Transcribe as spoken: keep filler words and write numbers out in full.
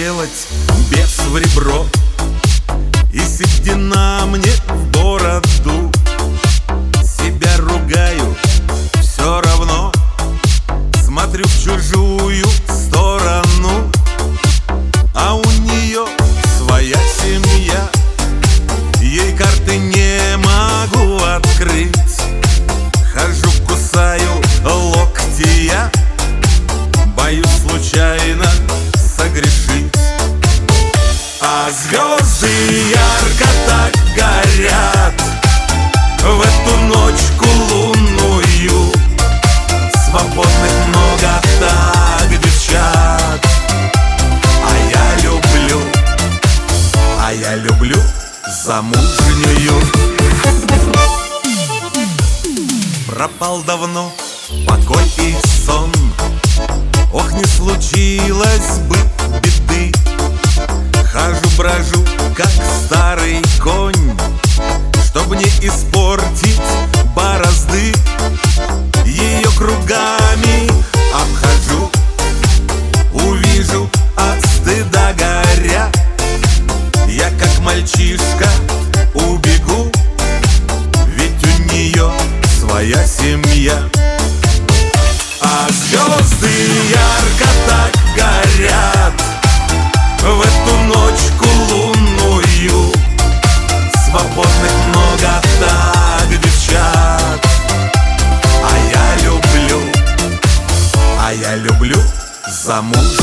сделать бес в ребро и седина мне в бороду. Себя ругаю, все равно смотрю в чужую сторону, а у нее своя семья. Ей карты не могу открыть. Хожу, кусаю локти я, боюсь случайно согрешить. А звезды ярко так горят в эту ночку лунную. Свободных много так девчат, а я люблю, а я люблю замужнюю. Пропал давно покой и сон, ох, не случилось бы беды. Хожу-брожу, как старый конь, чтоб не испортить борозды. Ее кругами обхожу, увижу от стыда горя. Я как мальчишка убегу, ведь у нее своя семья. А звезды ярко так горят в эту ночку лунную. Свободных много так девчат, а я люблю, а я люблю замуж.